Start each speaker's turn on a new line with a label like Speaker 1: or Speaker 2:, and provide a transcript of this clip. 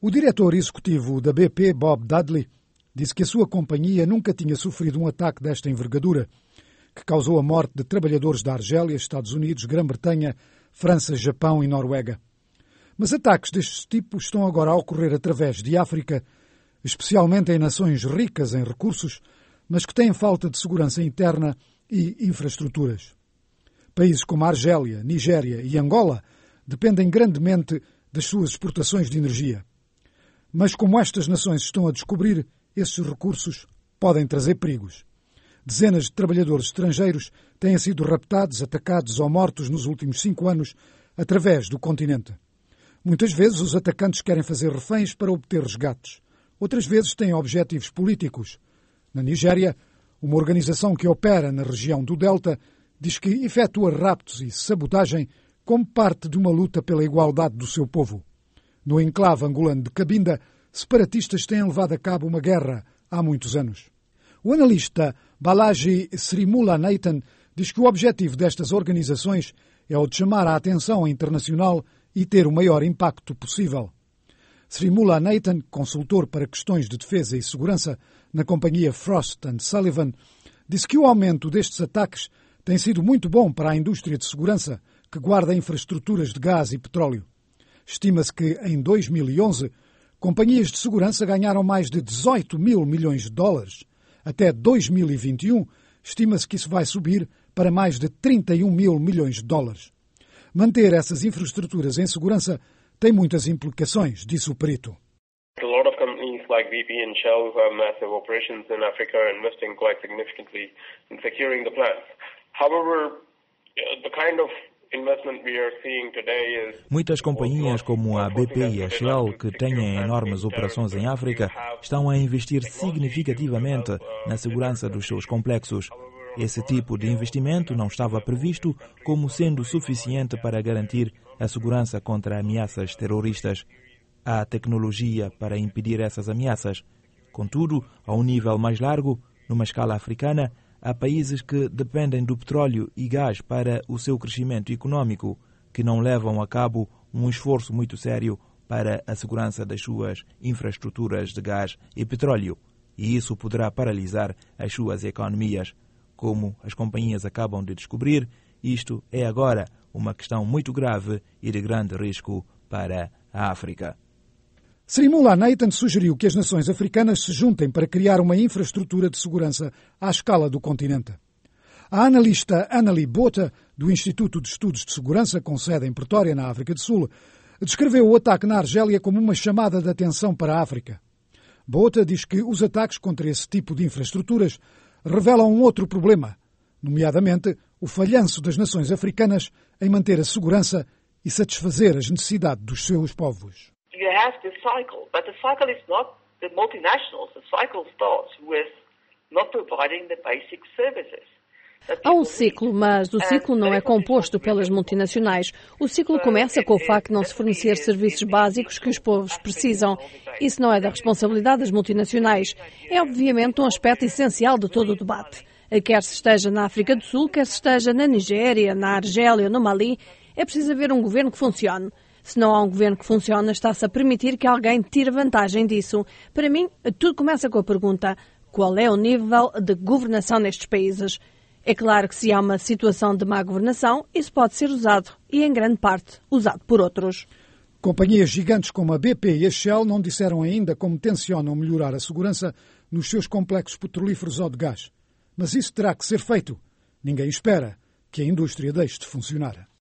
Speaker 1: O diretor executivo da BP, Bob Dudley, disse que a sua companhia nunca tinha sofrido um ataque desta envergadura, que causou a morte de trabalhadores da Argélia, Estados Unidos, Grã-Bretanha, França, Japão e Noruega. Mas ataques deste tipo estão agora a ocorrer através de África, especialmente em nações ricas em recursos, mas que têm falta de segurança interna e infraestruturas. Países como a Argélia, Nigéria e Angola dependem grandemente das suas exportações de energia. Mas como estas nações estão a descobrir, esses recursos podem trazer perigos. Dezenas de trabalhadores estrangeiros têm sido raptados, atacados ou mortos nos últimos 5 anos através do continente. Muitas vezes os atacantes querem fazer reféns para obter resgates. Outras vezes têm objetivos políticos. Na Nigéria, uma organização que opera na região do Delta diz que efetua raptos e sabotagem como parte de uma luta pela igualdade do seu povo. No enclave angolano de Cabinda, separatistas têm levado a cabo uma guerra há muitos anos. O analista Balaji Srimulanathan diz que o objetivo destas organizações é o de chamar a atenção internacional e ter o maior impacto possível. Srimulanathan, consultor para questões de defesa e segurança na companhia Frost & Sullivan, disse que o aumento destes ataques tem sido muito bom para a indústria de segurança que guarda infraestruturas de gás e petróleo. Estima-se que, em 2011, companhias de segurança ganharam mais de 18 mil milhões de dólares. Até 2021, estima-se que isso vai subir para mais de 31 mil milhões de dólares. Manter essas infraestruturas em segurança tem muitas implicações, disse o perito.
Speaker 2: A lot of companies like BP and Shell who have massive operations in Africa are investing quite significantly in securing the plants. However, the kind of
Speaker 3: muitas companhias como a BP e a Shell, que têm enormes operações em África, estão a investir significativamente na segurança dos seus complexos. Esse tipo de investimento não estava previsto como sendo suficiente para garantir a segurança contra ameaças terroristas. Há tecnologia para impedir essas ameaças. Contudo, a um nível mais largo, numa escala africana, há países que dependem do petróleo e gás para o seu crescimento econômico, que não levam a cabo um esforço muito sério para a segurança das suas infraestruturas de gás e petróleo, e isso poderá paralisar as suas economias. Como as companhias acabam de descobrir, isto é agora uma questão muito grave e de grande risco para a África.
Speaker 1: Srimulanathan sugeriu que as nações africanas se juntem para criar uma infraestrutura de segurança à escala do continente. A analista Annalie Botha, do Instituto de Estudos de Segurança, com sede em Pretória, na África do Sul, descreveu o ataque na Argélia como uma chamada de atenção para a África. Botha diz que os ataques contra esse tipo de infraestruturas revelam um outro problema, nomeadamente o falhanço das nações africanas em manter a segurança e satisfazer as necessidades dos seus povos.
Speaker 4: You have this cycle, but the cycle is not the multinationals. The cycle starts with not providing the basic services.
Speaker 5: Há um ciclo, mas o ciclo não é composto pelas multinacionais. O ciclo começa com o facto de não se fornecer serviços básicos que os povos precisam. Isso não é da responsabilidade das multinacionais. É obviamente um aspecto essencial de todo o debate. Quer se esteja na África do Sul, quer se esteja na Nigéria, na Argélia ou no Mali, é preciso haver um governo que funcione. Se não há um governo que funcione, está-se a permitir que alguém tire vantagem disso. Para mim, tudo começa com a pergunta: qual é o nível de governação nestes países? É claro que se há uma situação de má governação, isso pode ser usado, e em grande parte, usado por outros.
Speaker 1: Companhias gigantes como a BP e a Shell não disseram ainda como tencionam melhorar a segurança nos seus complexos petrolíferos ou de gás. Mas isso terá que ser feito. Ninguém espera que a indústria deixe de funcionar.